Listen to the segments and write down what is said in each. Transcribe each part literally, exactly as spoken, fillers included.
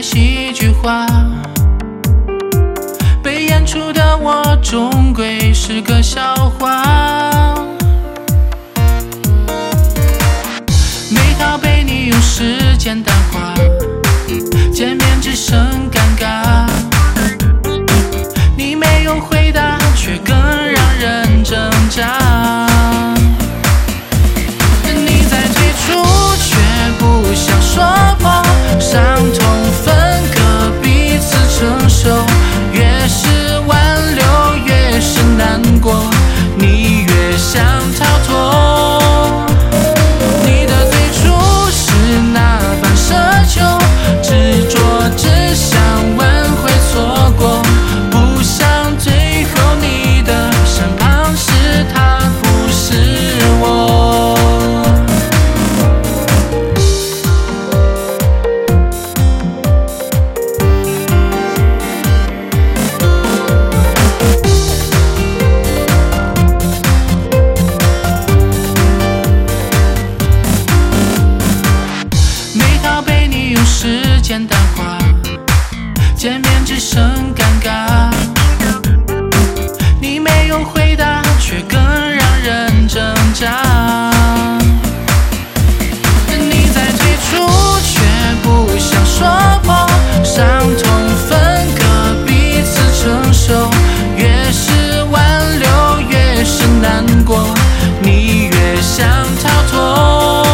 戏剧化，被演出的我终归是个笑话。美好被你用时间淡化，见面只剩尴尬。你没有回答，却更让人挣扎。你在退出，却不想说破，伤痛分割，彼此承受。越是挽留，越是难过，你越想逃脱。你的最初是那般奢求，执着只想挽回错过，不想最后你的身旁是他，不是我。时间淡化，见面只剩尴尬。你没有回答，却更让人挣扎。你在退出，却不想说破，伤痛分割，彼此承受。越是挽留，越是难过，你越想逃脱。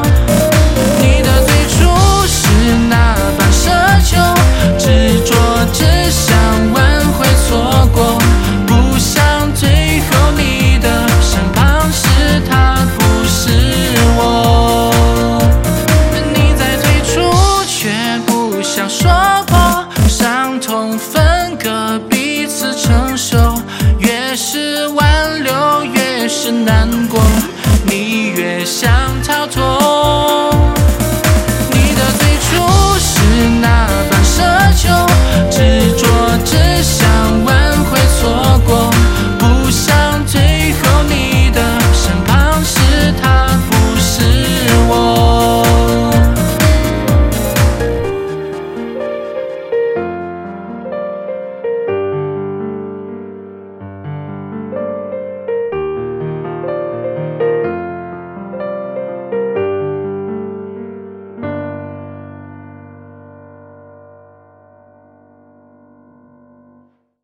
执着只想挽回错过，不想最后你的身旁是他，不是我。你在退出，却不想说破，伤痛分割，彼此承受。越是挽留，越是难过，你越想逃脱。